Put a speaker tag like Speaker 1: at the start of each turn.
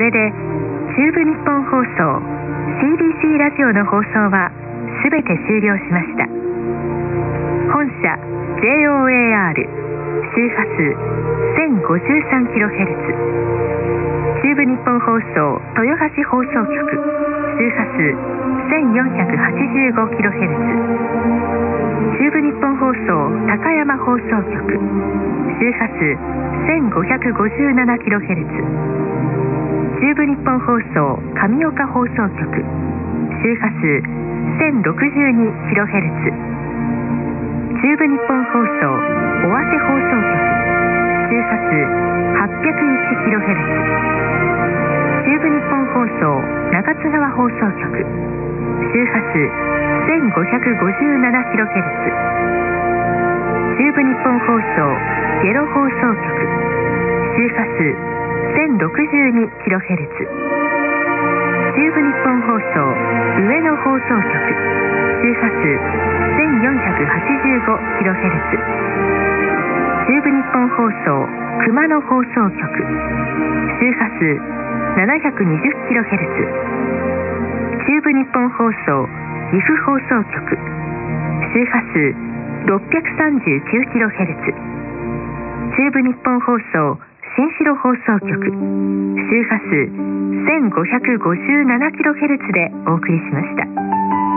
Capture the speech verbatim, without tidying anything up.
Speaker 1: れで中部日本放送 シービーシー ラジオの放送はすべて終了しました。本社 ジェイオーエーアール 周波数 せんごじゅうさんキロヘルツ、 中部日本放送豊橋放送局周波数 せんよんひゃくはちじゅうごキロヘルツ、 中部日本放送高山放送局周波数 せんごひゃくごじゅうななキロヘルツ、 中部日本放送上岡放送局周波数 せんろくじゅうにキロヘルツ、 中部日本放送尾鷲放送局周波数はっぴゃくいちキロヘルツ、 中部日本放送中津川放送局周波数 せんごひゃくごじゅうななキロヘルツ、 中部日本放送下呂放送局周波数 せんろくじゅうにキロヘルツ、 中部日本放送上野放送局周波数 せんよんひゃくはちじゅうごキロヘルツ、 中部日本放送熊野放送局周波数ななひゃくにじゅうキロヘルツ、中部日本放送岐阜放送局周波数ろっぴゃくさんじゅうきゅうキロヘルツ、中部日本放送新城放送局周波数 せんごひゃくごじゅうななキロヘルツ でお送りしました。